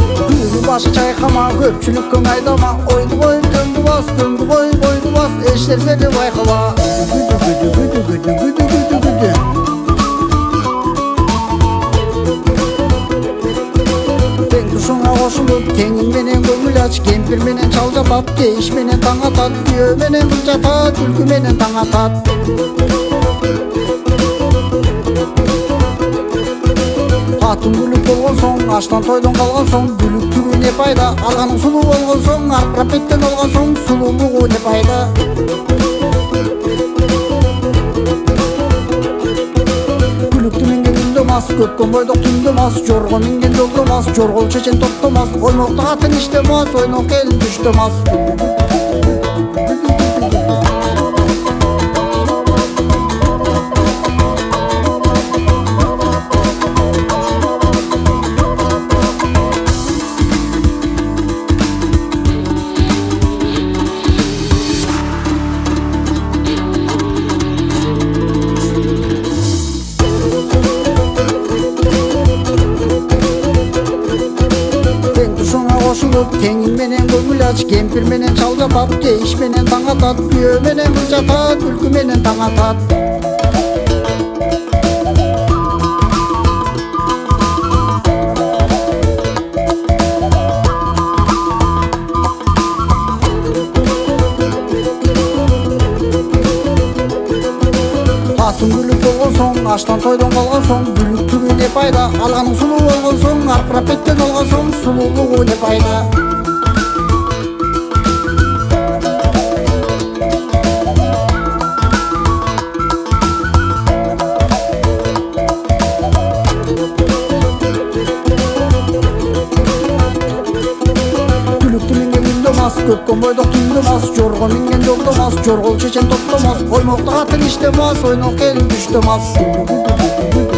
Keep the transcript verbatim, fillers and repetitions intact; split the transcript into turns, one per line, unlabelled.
Күнү башы чайкама, көпчүлүккө айдама, ойду кой дөңдү бас, дөңдү кой бойду бас, эчтерсени байкала. Күдү күдү күдү күдү күдү күдү күдү. Тең тушуңа кошулуп, теңиң менен көңүл ач, кемпир менен чал жатат, кейиш менен таң атат, күйөө менен кыз жатат, күлкү менен таң атат. Атын бүлүк болгон соң, аштан тойдон калган соң, бүлүктүгү не пайда, алганың сулуу болгон соң, аркырап беттен алган соң, сулуулугу не пайда. Бүлүктү минген үндөмас, көккөн бойдок түндөмас, жорго минген жолдомас, жоргол чечен токтомас, оймокто атын иштемас, ойнок эл түштөмас. Теңиң менен көңүл ач, кемпир менен чал жатат, кейиш менен таң атат, күйөө менен кыз жатат, күлкү менен таң атат. Атын бүлүк болгон соң, аштан тойдон калган соң, бүлүктүгү не пайда, алганың сулуу болгон соң, аркырап беттен алган соң, сулуулугу не пайда. Көккөн бойдок түндөмас, жорго минген жолдомас, жоргол чечен токтомас, оймокто атын иштемас, ойнок эл түштөмас.